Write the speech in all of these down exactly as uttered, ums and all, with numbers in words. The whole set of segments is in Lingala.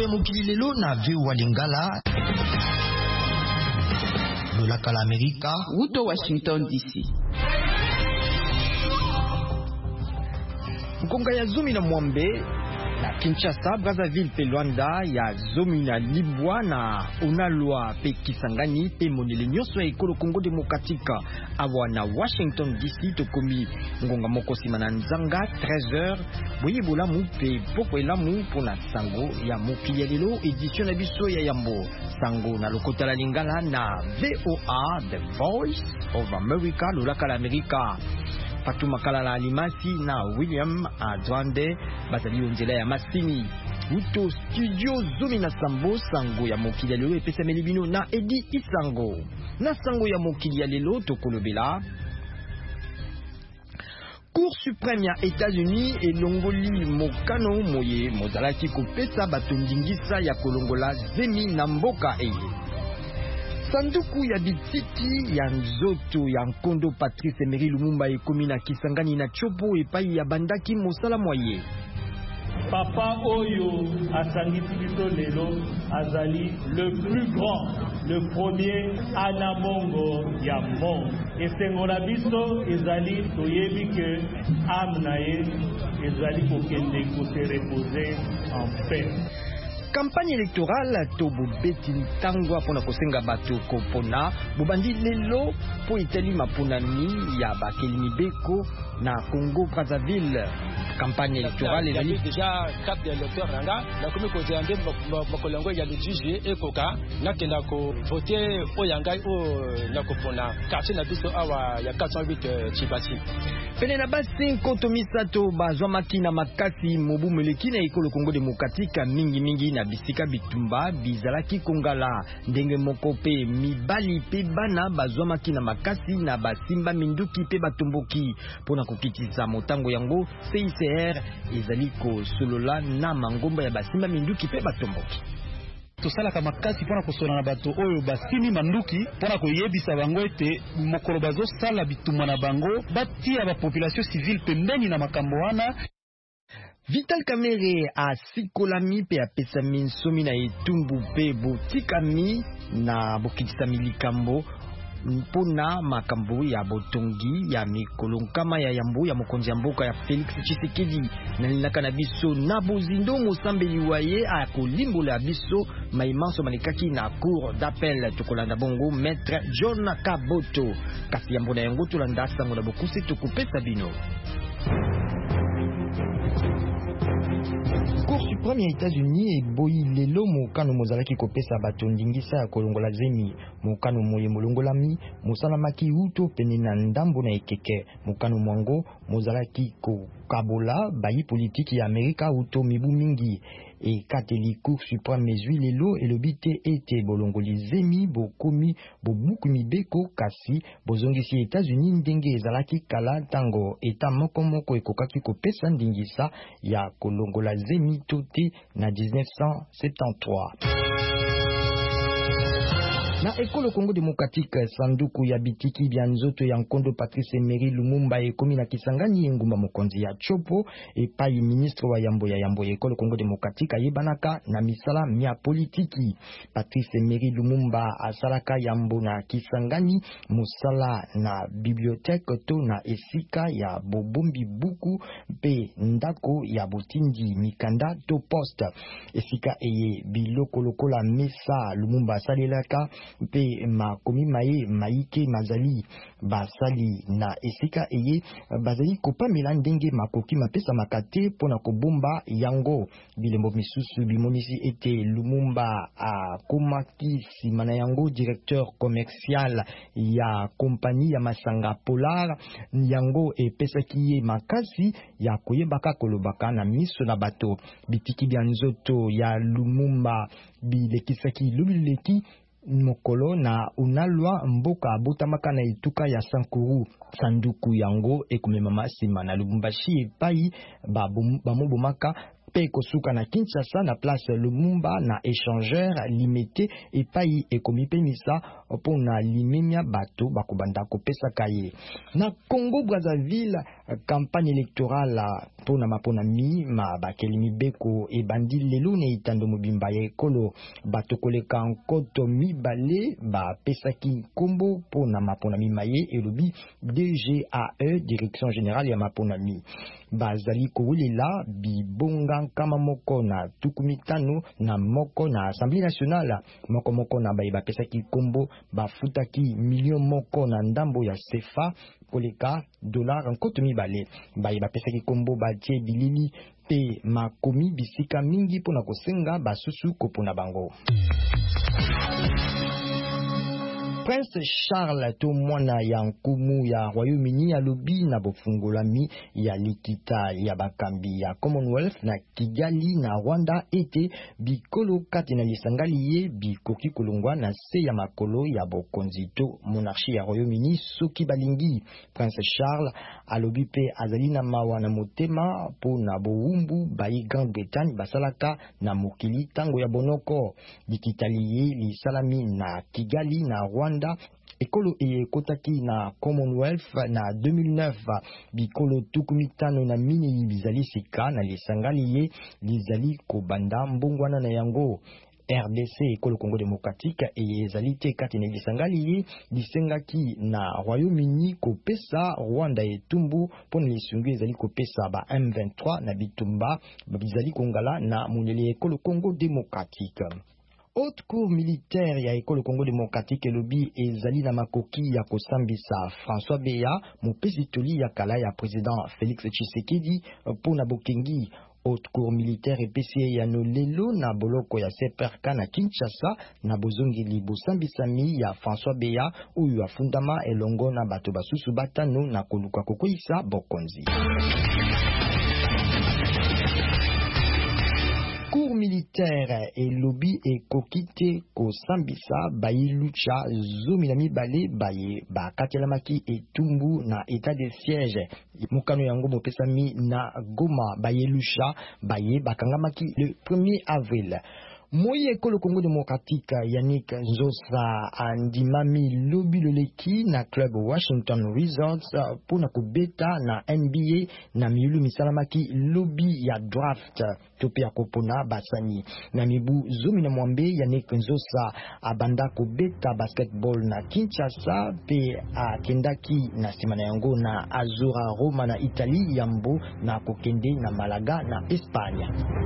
mokili lelo na V O A Lingala. Lolaka la Amerika. Uto Washington D C. Mkonga ya Zumi na Mwambe na Kinshasa, Brazzaville pe Luanda ya Zomi na Libwa na Unalwa pe Kisangani pe monele nyonso ya ekolo Congo Demokratika awa na Washington D C tokomi ngonga moko sima na nzanga treize heures boye bolamu pe poko elamu pona sango ya mokili ya lelo edition na biso ya yambo sango na lokota la Lingala na V O A The Voice of America lolaka la Amerika. Fatuma Kalala Alimasi na William Adwande bazali onzela ya masini uto studio Zumi na Sambo sango ya mokili ya lelo epesa melibino na Edi Isango na sango ya mokili ya lelo tokolobela Cour suprême ya États-Unis elongoli mokano moye mozalaki kopesa batondingisa ya kolongola zemi na mboka eye. Sanduku ya bitiki ya nzoto ya nkondo Patrice Emery Lumumba ekomi na Kisangani na Chopo epai ya bandaki mosala moye. Papa Oyo asangisi biso lelo azali le plus grand, le premier anamongo ya monde. Esengo na biso ezali toyebi ke âme na ye ezali kokende kose reposer en paix. Campagne électorale to bobeti ntangwa pona kosenga bato kopona bobandi lelo po itali maponani ya bakelimi beko na Congo Brazzaville. Campagne électorale ezali déjà quatre électeurs nanga na komi ko zande makolongo ya le juge ekoka na kenda ko voter oyanga o na kopona quartier na biso awa ya quatre cent huit Chibati. Pene na basi nkoto misato bazwa makina makasi mobu meleki na ekolo Congo Demokratika mingi mingi na bisika bitumba bizalaki kongala ndenge moko pe mibali pe bana bazwa makina makasi na basimba minduki pe batomboki pona kokitisa motango yango C I C R ezali ko solola na mangomba ya basimba minduki pe batomboki. Tosalaka makasi pona kosona na bato oyo basimi manduki pona koyebisa bango ete mokolo bazosala bitumba na bango batia ba population civile pembeni na makambo wana. Vital Kamerhe asikolami pe apesa minsomi na etumbu pe botikami na bokitisa milikambo mpona makambo ya botongi ya mikolo nkama ya yambo ya mokonzi ya mboka ya Felix Tshisekedi na linaka na biso na bozindo mosambeli waye akolimbola biso maimanso malikaki na cour d'appel tokolanda bongo maître John Kaboto kasi yambo na yango tolanda sango na bokuse tokopesa bino. Cour suprême ya États-Unis eboyi lelo mokano mozalaki kopesa bato ndingisa ya kolongola zemi mokano moye molongolami mosalamaki uto pene na ndambo na ekeke mokano mwango mozalaki kokabola bayi politiki ya Amerika uto mibu mingi e kateli Cour suprême mezwi lelo elobi te ete bolongoli zemi bokomi bobuku mibeko kasi bozongisi États-Unis ndenge ezalaki kala tango eta moko moko ekokaki kopesa ndingisa ya kolongola zemi tote na mille neuf cent soixante-treize. Na ekolo Congo Demokratika sanduku ya bitiki bya nzoto ya nkondo Patrice Emery Lumumba ekomi na Kisangani engumba mokonzi ya Chopo epai ministre wa yambo ya yambo ya ekolo Congo Demokratika yebanaka na misala mia politiki. Patrice Emery Lumumba asalaka yambo na Kisangani musala na bibliothèque to na esika ya bobombi buku pe ndako ya botindi mikanda to poste esika eye biloko lokola mesa Lumumba asalelaka pe makomi maye maike mazali basali na esika eye bazali kopamela ndenge makoki mapesa makate pona kobomba yango bilembo misusu bimonisi ete Lumumba akomaki sima na yango directeur commercial ya kompani ya masanga Polar yango epesaki ye makasi ya koyebaka kolobaka na miso na bato bitiki bya nzoto ya Lumumba bilekisaki lubileki mokolo na unalwa mboka abotamaka na etuka ya Sankuru sanduku yango ekomema masima na Lubumbashi epai bamobomaka pe kosuka na Kinshasa na place Lumumba na échangeur limité epai ekomi penisa pona limemia bato bakobanda kopesa kaye na Congo Brazzaville campagne électorale pona mapona mi ma bakelimi beko e bandi lelo ne itando mobimba ya ekolo batokoleka nkoto mibale ba pesaki kombo pona mapona mi maye elobi D G A E Direction Générale ya mapona mi bazali kowulela bibonga kama moko na tukumitano na moko na Assemblée nationale moko moko na baye bapesaki kombo bafutaki million moko na ndambo ya C F A koleka dollar nkoto mibale baye bapesaki kombo batie bilili pe makomi bisika mingi pona kosenga basusu kopona bango. Prince Charles to mwana ya nkumu ya Royaume-Uni alobi na bofungolami ya likita ya bakambi ya Commonwealth na Kigali na Rwanda ete bikolo kati na lisangali ye bikoki kolongwa na se ya makolo ya bokonzi to monarchie ya Royaume-Uni soki balingi. Prince Charles alobi pe azali na mawa na motema po na bowumbu bayi Grande-Bretagne basalaka na mokili tango ya bonoko likitali ye lisalami na Kigali na Rwanda ekolo e kotaki na Commonwealth na deux mille neuf bikolo tukumitano na mini bizali sika na lisangali ye lizali kobanda mbongwana na yango. R D C ekolo Congo démocratique e ezali te kati na lisangali ye lisengaki na Royaume-Uni kopesa Rwanda etumbu pona lisungu ezali kopesa ba M vingt-trois na bitumba bizali kongala na monele ekolo Congo démocratique. Haute cour militaire ya ekolo Congo démocratique elobi ezali na makoki ya kosambisa François Beya mopesi toli ya kala ya président Félix Tshisekedi pona bokengi. Haute cour militaire epesi ya no lelo na boloko ya C P R K na Kinshasa na bozongeli bosambisami ya François Beya oyo afundama elongo na bato basusu batano na koluka kokoisa bokonzi. Cour militaire et lobby et kokite ko sambisa bayi lucha zomi na mibale baye ba katelamaki etumbu na état de siège mukano yango mopesami na Goma baye lucha baye bakangamaki le premier avril. Moye ekolo Congo démocratique Yannick Nzosa andimami lobi loleki na club Washington Wizards pona kubeta na N B A na miulu misalamaki lobi ya draft tope ya kopona basani na mibu zomi na mwambe. Yannick Nzosa abanda kubeta basketball na Kinshasa pe akendaki na simana yango na Azura Roma na Italie yambo na kokende na Malaga na Espagne.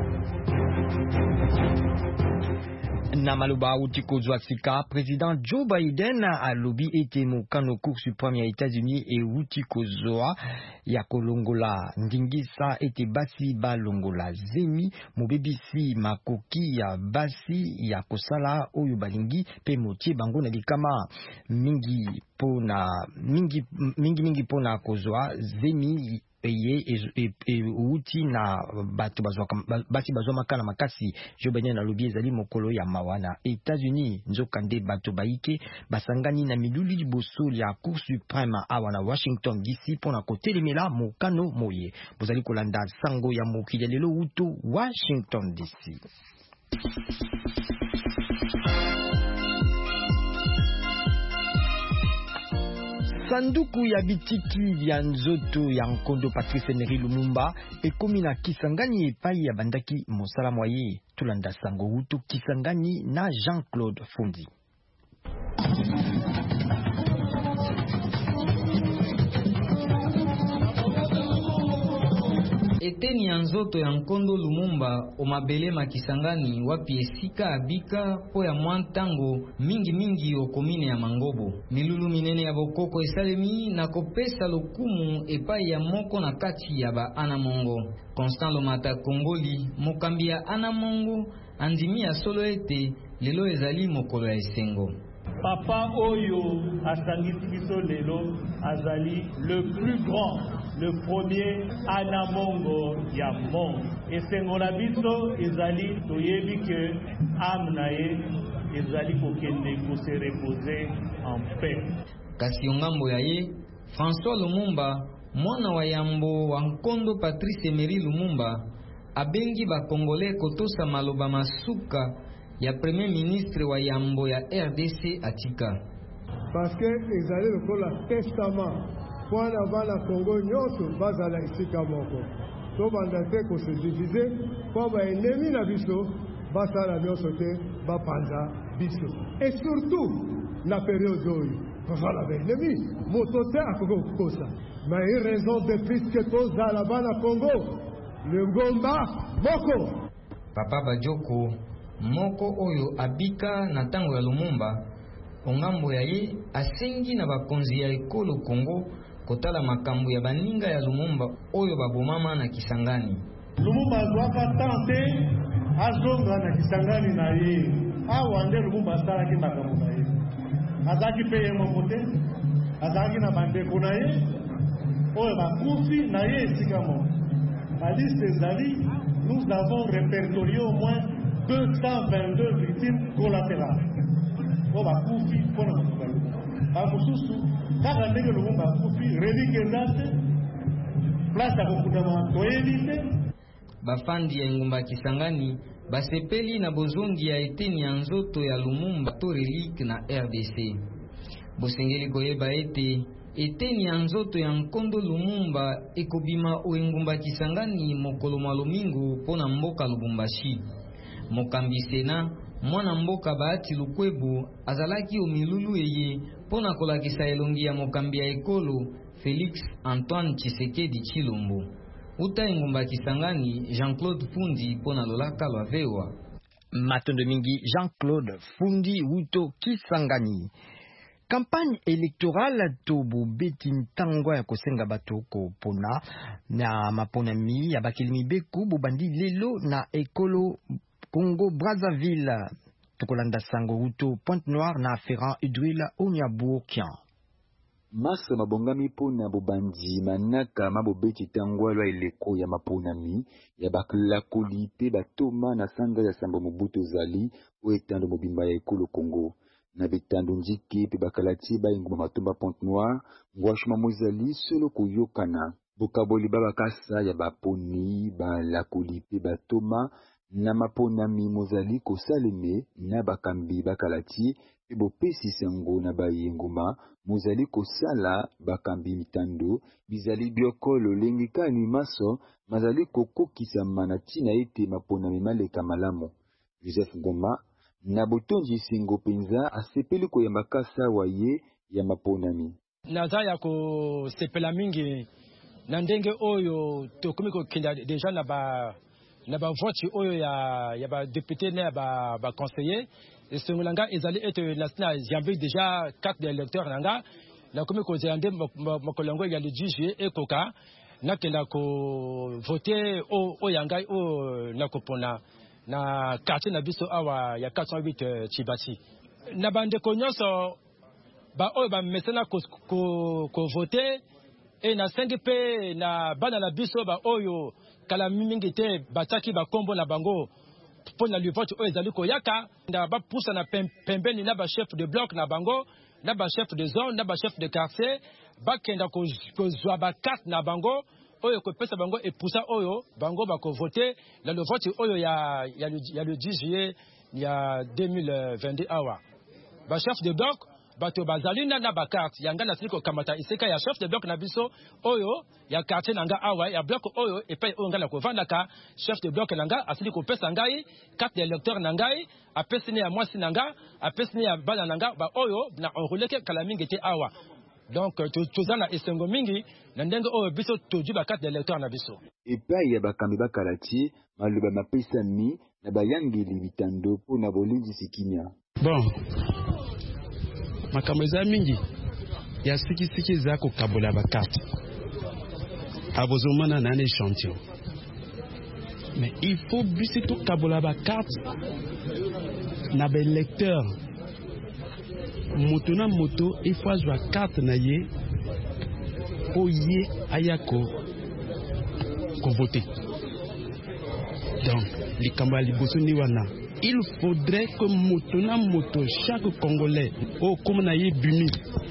Na maloba utiko zwasika président Joe Biden a lobby ete mokano cour suprême ya États-Unis e utiko zoa ya kolongola ndingisa ete basi balongola zemi mobebisi makoki ya basi ya kosala oyo balingi pe motie bango na likama mingi pona mingi mingi mingi pona kozwa zemi ye e uti na bato bazwa basi bazwa makana makasi. Joe Biden na lobby ezali mokolo ya mawana États-Unis nzokande bato baike basangani na miluli liboso ya Cour suprême awa na Washington D C pona kotelemela mokano moye. Bozali kolanda sango ya mokili lelo uto Washington D C. Sanduku ya bitiki vya nzoto ya nkondo Patrice Emery Lumumba ekomi na Kisangani epai ya bandaki mosala mwaye. Tulanda sango uto Kisangani na Jean-Claude Fondi. Eteni ya nzoto ya nkondo Lumumba omabele makisangani wapi esika abika po ya mwantango mingi mingi okomine ya Mangobo. Milulu minene ya bokoko esalemi na kopesa lokumu epai ya moko na kati ya ba Anamongo. Constant Lomata Kongoli mokambi ya Anamongo andimi ya solo ete lelo ezali mokolo ya esengo. Papa Oyo asangisi biso lelo azali le plus grand, le premier Anamongo ya monde. Esengo na biso ezali toyebi ke amnaye ezali kokende ko se reposer en paix. Kasi ngambo ya ye François Lumumba mwana wa yambo wa nkondo Patrice Emery Lumumba abengi ba Congolais kotosa maloba masuka ya premier ministre wa yambo ya R D C atika. Parce que ezali lokola testament Pwana bana Congo nyoso bazala isika moko. To bandate ko se diviser po ba ennemi na biso basala nyoso te ba panza biso. Et surtout la période oyo bazala ba ennemi moto te akoko kosa. Mais une raison de plus que tozala bana Congo le ngomba moko. Papa Bajoko moko oyo abika na tango ya Lumumba ongambo ya ye asengi na bakonzi ya ekolo Congo kotala makambo ya baninga ya Lumumba oyo babomama na Kisangani. Lumumba azwaka tante azonga na Kisangani na ye awa nde Lumumba asalaki makambo na ye azalaki mpe ye moko te azalaki na bandeko na ye oyo bakufi na ye esika moko. La liste ezali, nous avons répertorié au moins deux cent vingt-deux victimes collatérales. On va couper pour nous. Par contre, quand on dit que nous va couper, relique exacte, place à beaucoup de bafandi ya ngumba Kisangani basepeli na bozongi ya eteni ya nzoto ya Lumumba to relique na R D C. Bosengeli koyeba ete eteni ya nzoto ya nkondo Lumumba ekobima o ngumba Kisangani mokolo malomingo pona mboka Lubumbashi. Mokambi Sena mwana mboka Bahati Lukwebo azalaki o milulu eye pona kolakisa elongi ya mokambi ya ekolo Félix Antoine Tshisekedi Tshilombo. Uta ngumba Kisangani Jean-Claude Fundi pona lolaka lwa vewa. Matondo mingi Jean-Claude Fundi uto Kisangani. Campagne électorale to bobeti ntango ya kosenga bato ko pona na maponami ya bakilimi beku bobandi lelo na ekolo Congo Brazzaville tokolanda sango uto Pointe-Noire na Ferrand Udrila Onyabourkian. Masa mabongami pona bobandi manaka mabobeti ntango lwa eleko ya maponami ya baklakoli pe batoma na sanga ya Sambo Mobutu Zali o etando mobimba ya ekolo Congo. Na betando njiki pe bakalati ba inguma matomba Pointe-Noire ngwashima mozali solo koyokana bokaboli babakasa ya baponi ba lakoli pe batoma na maponami mozali kosaleme na bakambi bakalati pe bopesi sango na bayenguma mozali kosala bakambi mitando bizali biokolo lengikani maso mazali kokokisa manatina ete maponami maleka malamu. Joseph Ngoma na botonji singo penza asepeli koyamba kasa waye ya maponami. Naza ya ko sepela mingi na ndenge oyo tokomi ko kenda deja na ba na ba vote oyo ya ya ba député na ba ba conseiller et sengolanga ezali ete national jambe déjà quatre électeurs nanga na komi ko zande makolongo ya le dix juillet ekoka na kenda ko voter o o yangai o na kopona na quartier na biso awa ya quatre cent huit uh, Chibati. Na bande konyoso ba oyo ba mesena ko ko, ko voter et na cinq pe na bana na biso ba oyo kala mingi te bataki ba kombo na bango pour na vote oyo ezali ko yaka nda ba poussa na pembeni na ba chef de bloc na bango na ba chef de zone na ba chef de quartier ba kenda ko ko zwa ba carte na bango oyo ko pesa bango et poussa oyo bango ba ko voter na le vote oyo ya ya le, ya le dix juillet ya deux mille vingt-deux awa ba chef de bloc bato bazali na na ba carte yanga na siko kamata iseka ya chef de bloc na biso oyo ya quartier nanga awa ya bloc oyo et pa oyo ngala ko vandaka chef de bloc nanga asili ko pesa ngai carte d'électeur nangai apesini ya mwasi nanga apesini ya bana nanga ba oyo na enrouleke kala mingi te awa. Donc tozana esengo mingi na ndenge oyo biso toji ba carte d'électeur na biso epai ya bakambi bakalati maloba mapesami na bayangeli bitando po na bolinzi sikinya. Bon makambo eza mingi ya sikisiki za kokabola ba carte abozomana na échantillon mais il faut bisi to kabola ba carte na ba électeur moto na moto il faut azwa carte na ye po ye ayako ko voter. Donc likambo ya liboso ni wana il faudrait que moto na moto chaque Congolais au comme na ye bimi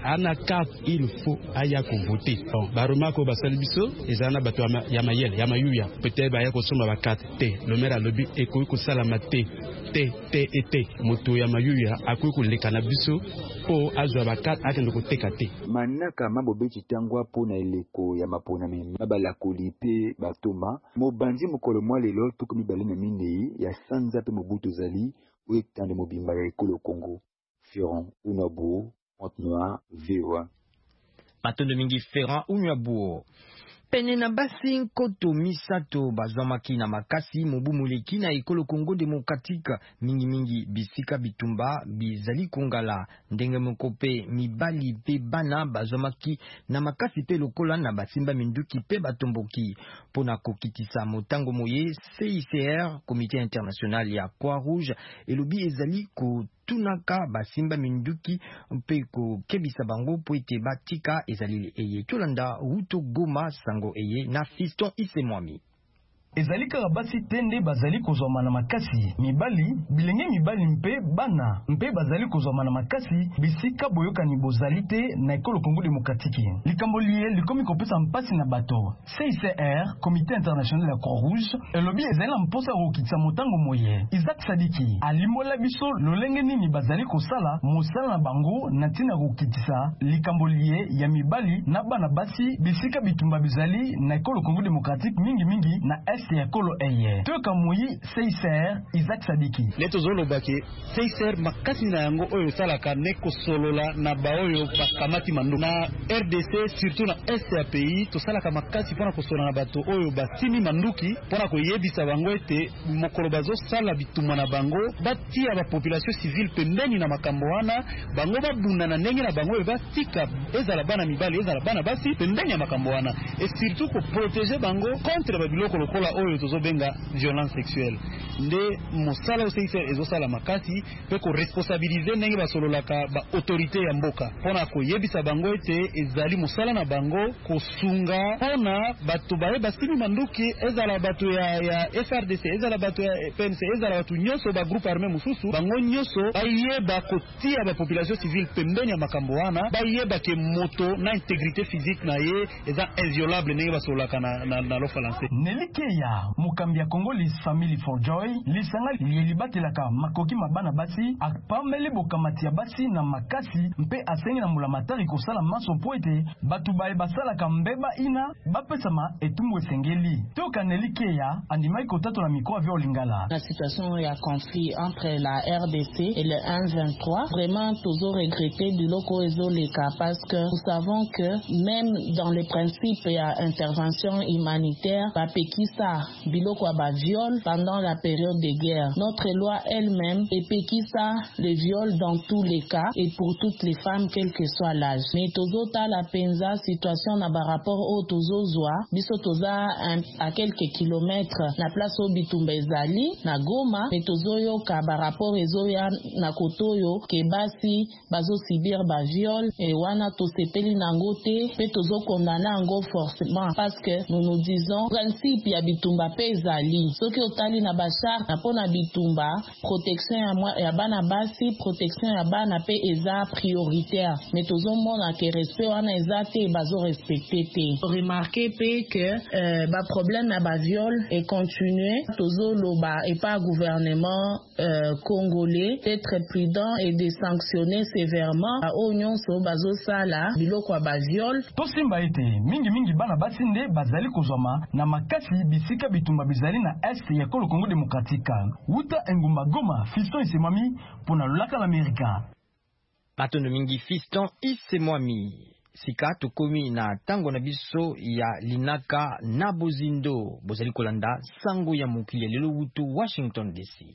ana carte il faut aya ko voter. Bon baroma ko basali biso ezana bato ya mayele ya mayuya peut-être ba ya ko soma ba carte te le maire a lobby e ko ko sala mate te te ete moto ya mayuya akoki ko lekana biso po azwa ba carte akende ko tekate manaka mabobeti tangwa pona eleko ya mapona me mabala kolipe batoma mobanzi mokolo mwa lelo tuko mibale na minei ya sanza pe mobutu zali wetande mobimba ya ekolo Congo. Ferrand Unabo Pointe-Noire V O A. Matondo mingi Ferrand Unabo. Pene na basi nkoto misato bazamaki na makasi mobu muleki na ekolo Congo Démocratique mingi mingi bisika bitumba bizali kongala ndenge mokope mibali pe bana bazamaki na makasi pe lokola na basimba minduki pe batomboki pona kokitisa motango moye C I C R Comité International ya Croix-Rouge elobi ezali ko tunaka basimba minduki mpe ko kebisa bango po ete batika ezali eye tolanda Ruto Goma sango eye na Fiston Isemwami. Ezali kaka basi tende bazali kozoma na makasi mibali bilenge mibali mpe bana mpe bazali kozoma na makasi bisika boyoka ni bozali te na ekolo Congo Démocratique likambo liye likomi kopesa mpasi na bato. C I C R Comité International ya Croix-Rouge elobi ezali na mposa kokitisa motango moye. Isaac Sadiki alimola biso lolenge nini bazali kosala mosala na bango na ntina kokitisa likambo liye ya mibali na bana basi bisika bitumba bizali na ekolo Congo Démocratique mingi mingi na ya kolo eye. Toka muyi C I C R Isaac Sadiki. Leto zolo bake C I C R makasi na yango oyo salaka neko solola na baoyo bakamati mandu. Na R D C surtout na S A P I to salaka makasi pona kosola na bato oyo batimi manduki pona koyebisa bango ete mokolo bazo sala bituma na bango batia ba population civile pembeni na makambo wana bango babunda na ndenge na bango batika ezala bana mibali ezala bana basi pembeni ya makambo wana et surtout ko protéger bango contre ba biloko lokola oyo tozo benga violence sexuelle nde mosala osei ezo sala makasi pe ko responsabiliser ndenge basololaka ba autorité ya mboka pona ko yebisa bango ete ezali mosala na bango kosunga pona bato baye basimi manduki ezala bato ya ya F R D C ezala bato ya P N C ezala bato nyoso ba groupe armé mususu bango nyoso bayeba kotia ba population civile pembeni ya makambo wana bayeba ke moto na intégrité physique na ye eza inviolable ndenge basololaka na na, na lofa lancé Nelikeya mukambi ya Congolese Family for Joy lisanga lielibatelaka makoki mabana basi apameli bokamati ya basi na makasi mpe asengi na mulamatari kosala maso po ete batu baye basalaka mbeba ina bapesama etumbu esengeli toka Nelikeya andimai kotato na mikro vya Olingala. La situation ya conflit entre la R D C et le un vingt-trois vraiment toujours regretté du loko ezoleka parce que nous savons que même dans les principes ya intervention humanitaire Pekisa biloko ba viol pendant la période de guerre. Notre loi elle-même epekisa le viol dans tous les cas et pour toutes les femmes quel que soit l'âge. Mais tozota la penza situation na ba rapport au tozozwa biso toza à quelques kilomètres na place au Bitumba ezali na Goma mais tozoyo ka ba rapport ezoya na kotoyo ke basi bazo subir ba viol et wana to sepeli nango te pe tozo condamner ngo forcément parce que nous nous disons principe ya bitumba pe ezali soki otali na bachar na pona bitumba protection ya, ya bana basi protection ya bana pe eza prioritaire mais tozomona ke respect wana eza te bazo respecter te remarquer pe que euh, ba problème na ba viol et continuer tozoloba et pas gouvernement euh, congolais d'être prudent et de sanctionner sévèrement a onyon so bazo sala biloko ba viol to simba ete mingi mingi bana basi nde bazali kozoma na makasi bisika bitumba bizali na est ya kolo Congo Démocratique. Wuta engumba Goma Fiston Isemwami pona lolaka l'América. Matondo mingi Fiston Isemwami. Sika tokomi na tango na biso ya linaka na bozindo bozali kolanda sango ya mokili lelo wutu Washington D C.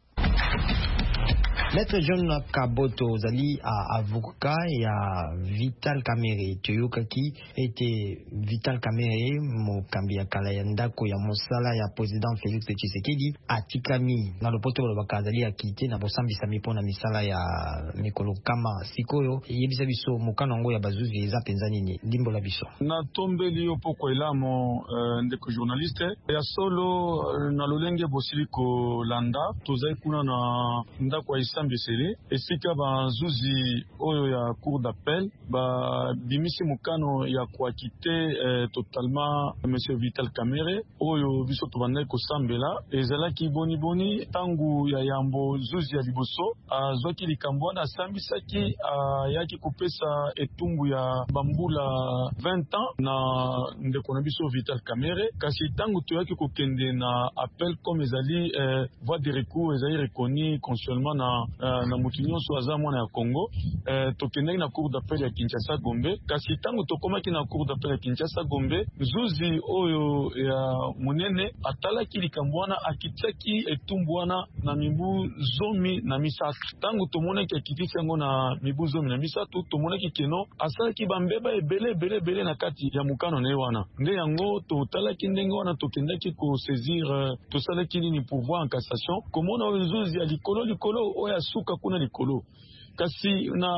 Maître John Kaboto zali a avocat ya Vital Kamerhe Toyokaki était Vital Kamerhe mokambi ya kala ya ndako ya mosala ya président Félix Tshisekedi atikami na lopoto lo bakazali akite na bosambisa mipona misala ya mikolo kama sikoyo yebisa biso mokano ngo ya bazuzi eza penza nini limbo la biso na tombeli yo poko elamo uh, ndeko journaliste ya solo uh, na lolenge bosiliko landa tozai kuna na ndako ya basambesele esika banzuzi oyo ya cour d'appel babimisi mokano ya koakite eh, totalement monsieur Vital Kamerhe oyo biso tobandaki kosambela ezalaki boni boni tangu ya yambo zuzi ya liboso azwaki likambo wana asambisaki ayaki kopesa etumbu ya bambula vingt ans na ndeko na biso Vital Kamerhe kasi tangu toyaki kokende na appel comme ezali eh, voie de recours ezali reconni constitutionnellement na, uh, na mutu nyonso aza mwana ya Congo eh, tokendaki na cour d'appel ya Kinshasa Gombe kasi tangu tokomaki na cour d'appel ya Kinshasa Gombe zuzi oyo ya munene atalaki likambo wana akitiaki etumbu wana na mibu zomi na misatu tangu tomonaki akitisi yango na mibu zomi na misatu tomonaki keno asalaki bambeba ebele ebele ebele na kati ya mukano na ye wana nde yango totalaki ndenge wana tokendaki kosaisir uh, tosalaki nini pouvoir en cassation komona oyo zuzi ya likolo likolo oyo asuka kuna likolo kasi na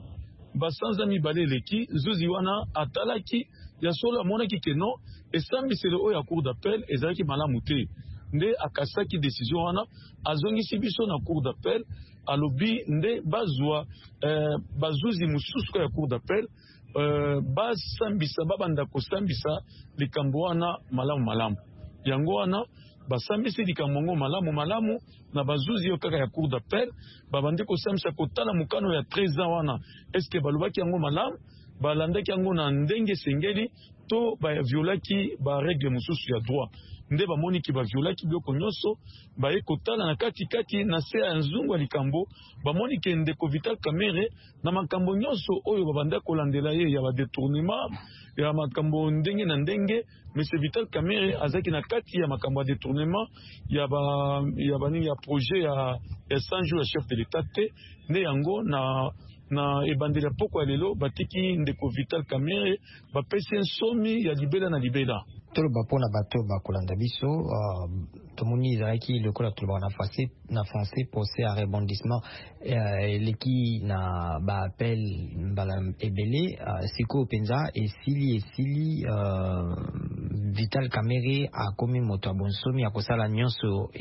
basanza mibale eleki zuzi wana atalaki ya solo amonaki keno esambisele oyo ya cour d'appel ezalaki malamu te nde akasaki décision wana azongisi biso na cour d'appel alobi nde bazwa eh, bazuzi mosusu ya cour d'appel eh, basambisa babanda kosambisa likambo wana malamu malamu yango wana basambisi likambo ngo malamu malamu na bazuzi yo kaka ya cour d'appel babandi kosambisa kotala mukano ya treize ans wana eske balobaki yango malamu balandaki yango na ndenge sengeli to baviolaki baregle mosusu ya droit nde bamoniki baviolaki biloko nyonso baye kotala na kati kati na se ya nzungu ya likambo bamoniki ndeko Vital Kamerhe na makambo nyonso oyo babanda kolandela ye ya badetournement ya makambo ndenge na ndenge monsieur Vital Kamerhe azaki na kati ya makambo ya détournement ya ba ya bani ya projet ya ya cent jours ya chef de l'état te nde yango na na ebandela poko ya lelo batiki ndeko Vital Kamerhe bapesi nsomi ya libela na libela toloba mpona bato bakolanda biso uh, tomoni ezalaki lokola tolobaka na français na français procès à rebondissement uh, eleki na baappel mbala ebele uh, sikoyo mpenza esili esili uh, Vital Kamerhe akomi moto ya bonsomi akosala nyonso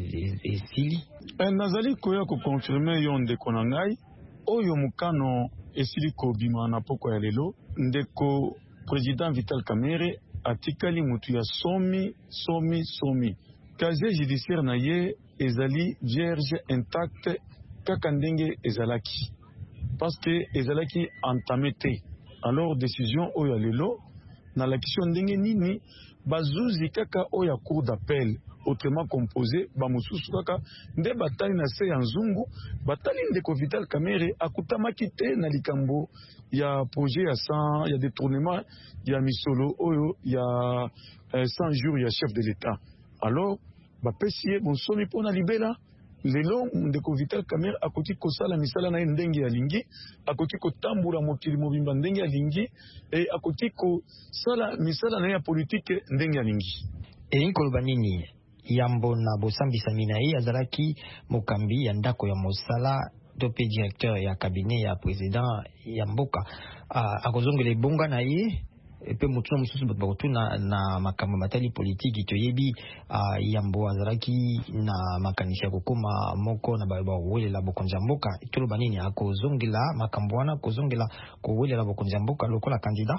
esili eh, nazali koya koconfirme yo ndeko na ngai oyo mukano esili kobima na poko ya lelo ndeko président Vital Kamerhe atikali mutu ya somi somi somi casier judiciaire na ye ezali vierge intacte kaka ndenge ezalaki parce que ezalaki entamé te alors décision oyo lelo na lakisio ndenge nini bazuzi kaka oyo cour d'appel autrement composé bamususu kaka nde batali na se ya nzungu batali ndeko Vital Kamerhe akutamaki te na likambo ya projet ya cent ya détournement ya misolo oyo ya eh, cent jours ya chef de l'état alors bapesi ye bonsomi mpona libela lelo ndeko Vital Kamerhe akoki kosala misala na ye ndenge ya lingi akoki kotambola mokili mobimba ndenge ya lingi e akoki kosala misala na ye ya politike ndenge ya lingi elingi koloba nini yambo na bosambisami na ye azalaki mokambi ya ndako ya mosala to mpe directeur ya cabinet ya président ya mboka uh, akozongela ebonga na ye pe mutu na mosusu bato bakotuna na makambo matali politiki toyebi uh, yambo azalaki na makanisi ya kokoma moko na bawelela bokonzi ya mboka toloba nini akozongela makambo wana akozongela kowelela bokonzi ya mboka lokola kandida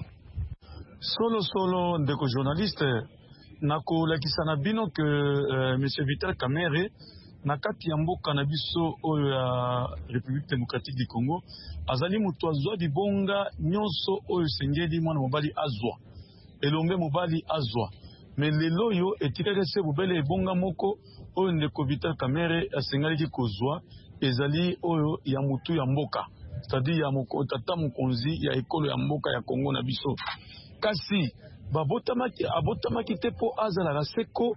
solo solo ndeko journaliste nakolakisa na bino ke uh, monsieur Vital Kamerhe na kati ya mboka na biso oyo ya République démocratique du Congo azali mutu azwa libonga nyonso oyo sengeli mwana mobali azwa elombe mobali azwa me lelo oyo etikaki se bobele ebonga moko oyo ndeko Vital Kamerhe asengalaki kozwa ezali oyo ya mutu ya mboka c'est-à-dire ya moko tata mokonzi ya ekolo ya mboka ya Congo na biso kasi babotamaki abotamaki te po azala seko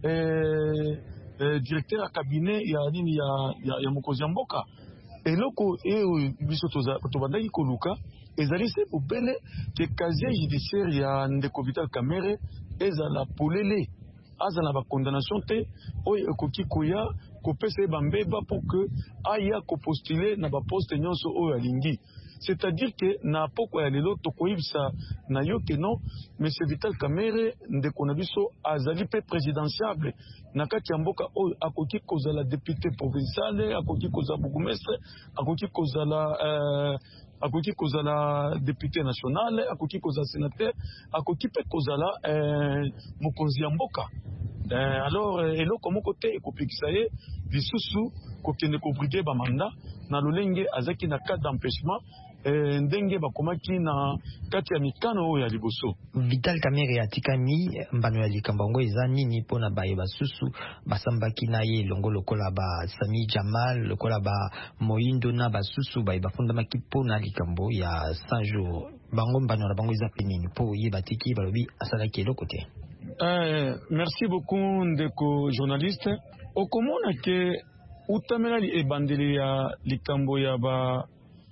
eh, eh, directeur ya cabinet ya nini ya ya, ya mokonzi ya mboka eloko eyo biso tobandaki koluka ezali se bobele ke casier judiciaire ya ndeko Vital Kamerhe ezala polele azala ba condamnation te oyo ekoki koya kopesa ye bambeba po ke aya kopostule na baposte nyonso oyo alingi C'est-à-dire que na poko ya lelo tokoyibisa na yo que non M. Vital Kamerhe ndeko na biso azali pe présidentiable na kati ya mboka oyo akoki kozala député provincial, akoki kozala bourgmestre, akoki kozala euh, akoki kozala député national, akoki kozala sénateur, akoki pe kozala euh, mokonzi ya mboka. Euh, alors eloko moko te ekopekisa ye lisusu kokende kobrige ba mandat na lolenge azaki na cas d'empêchement eh, ndenge bakomaki na kati ya mikano oyo ya liboso. Vital Kamerhe atikami mbano ya likambango eza nini pona baye basusu basambaki na ye longo lokola ba Sami Jamal lokola ba Moindo na basusu baye bafundamaki pona likambo ya cent jours bango mbano na bango eza penini po ye batiki balobi asalaki eloko te. Euh, merci beaucoup ndeko journaliste. Okomona ke utamela li ebandeli ya likambo ya ba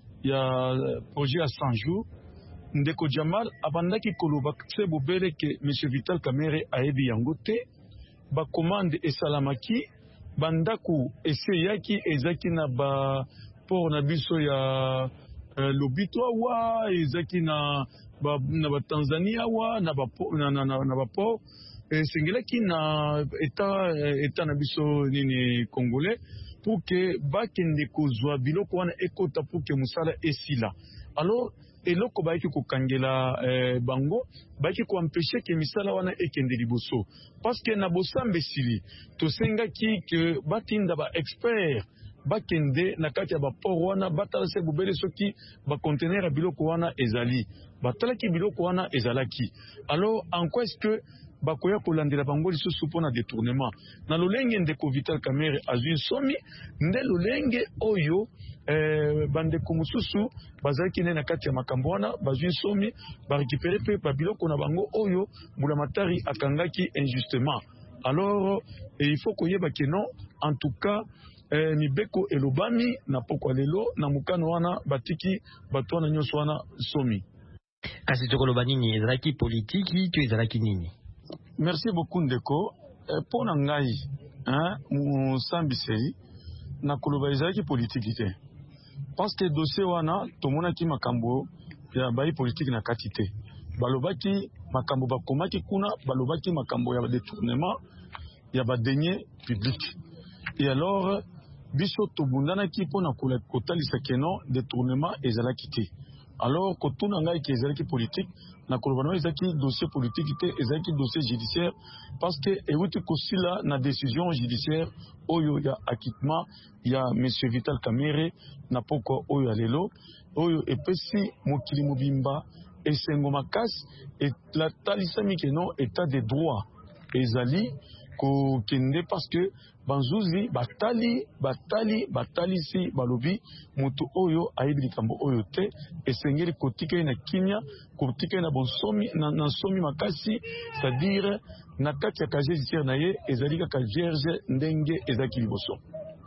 ya projet à cent jours ndeko Jamal abandaki koloba tse bobele ke M. Vital Kamerhe ayebi yango te ba commande esalamaki bandaku eseyaki ezaki na ba port na biso ya uh, Lobito wa ezaki na ba na ba Tanzania wa na ba na na, na, na ba port esengelaki na eta eta na biso nini congolais pour que bakende kozwa biloko wana ekota pour que musala esila. Alors eloko baiki kokangela eh, bango baiki ko empêcher que misala wana ekende liboso parce que na bosambe sili to sengaki que batinda ba expert bakende na kati ya ba port wana batala se bubele soki ba conteneur biloko wana ezali batalaki biloko wana ezalaki. Alors en quoi est-ce que bakoya kolandela bango lisusu mpona détournement na lolenge ndeko Vital Kamerhe azwi somi nde lolenge oyo eh, bandeko mosusu bazalaki ne na kati ya makambo wana bazwi somi barécupere pe babiloko na bango oyo mbulamatari akangaki injustement. Alors eh, il faut koyeba ke non en tout cas eh, mibeko elobami na pokwa lelo na mukano wana batiki bato wana nyonso wana somi. Kasi tokoloba nini ezalaki politiki to ezalaki nini? Merci beaucoup ndeko. Eh, pour ngai hein musambiseli na koloba ezalaki politique te. Parce que dossier wana tomona ki makambo ya bayi politique na kati te. Balobaki makambo bakomaki kuna balobaki makambo ya détournement ya ba deniers publics. Et alors biso tobundana ki pona kotalisa keno détournement ezalaki te. Alors kotuna ngai ki ezalaki politique na kolobana ezaki dossier politique te ezaki dossier judiciaire parce que ewuti kosila na décision judiciaire oyo ya acquittement ya M. Vital Kamerhe na poko oyo alelo oyo epesi mokili mobimba esengo makasi et la talisami keno état de droit ezali ko kende parce que banzuzi batali batali batali si balobi mutu oyo ayibi likambo oyo te esengeli kotika na kinya kotika na bonsomi na, na somi makasi c'est-à-dire na kati ya kaje judiciaire na ye ezalika ka vierge ndenge ezaki liboso.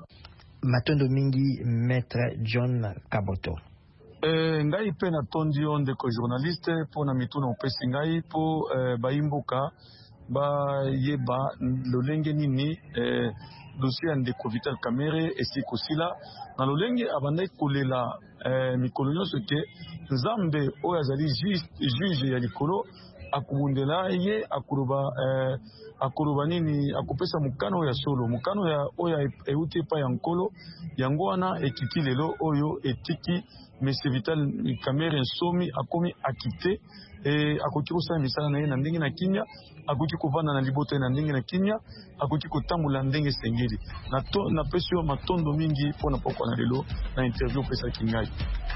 Matondo mingi Maître John Kaboto. Eh, ngai pe na tondi onde ko journaliste po na mituna opesi ngai po eh, baimboka ba yeba lolenge nini eh, dossier ndeko Vital Kamerhe esi kosila na lolenge abandai kolela eh, mikolo nyonso ke nzambe oyo azali juge ya likolo akubundela ye akuruba eh, akuruba nini akupesa mukano ya solo mukano ya oyo euti pa ya nkolo yango wana ekiki lelo oyo etiki M. Vital Kamerhe nsomi akomi akite e akoki kosala misala na ye na ndenge na kinya akoki kovanda na libota na ndenge na kinya akoki kotambola ndenge sengeli na to na pesi yo matondo mingi mpona pokwa na lelo na interview opesaki ngai.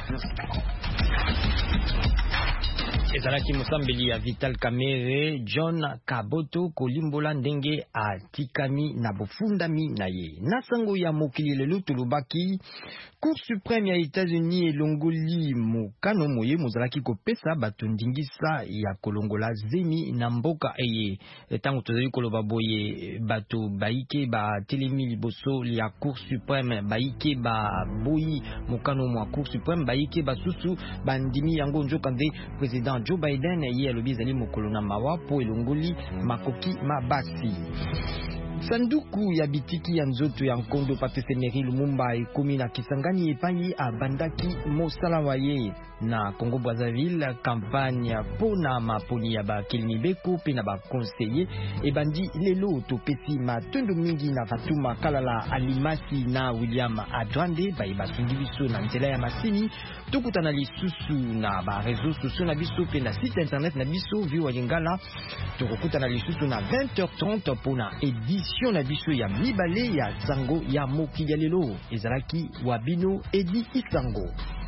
Ezalaki musambeli ya Vital Kamerhe John Kaboto kolimbola ndenge atikami na bofundami na ye. Na sango ya mokili lelo tulubaki Cour suprême ya États-Unis elongoli mokano moye mozalaki kopesa bato ndingisa ya kolongola zemi na mboka eye. Tango tozali koloba boye bato baike ba telemi liboso ya Cour suprême baike ba boyi mokano mwa Cour suprême baike ba susu bandimi yango njoka nde président Joe Biden ye alobi ezali mokolo na mawa po elongoli makoki mabasi. Sanduku ya bitiki ya nzoto ya nkondo Patrice Emery Lumumba ekomi na Kisangani epai abandaki mosala waye na Congo Brazzaville. Campagne pona maponi ya bakili mibeko pe na bakonseiller ebandi lelo topesi matondo mingi na Fatuma Kalala Alimasi na William Adwande baye basungi biso na nzela ya masini. Tokutana lisusu na ba réseaux sociaux na biso pe na site internet na biso Vi Walingala. Tokutana lisusu na vingt heures trente pona édition na biso ya mibale ya sango ya mokili ya lelo ezalaki wabino Edi Isango.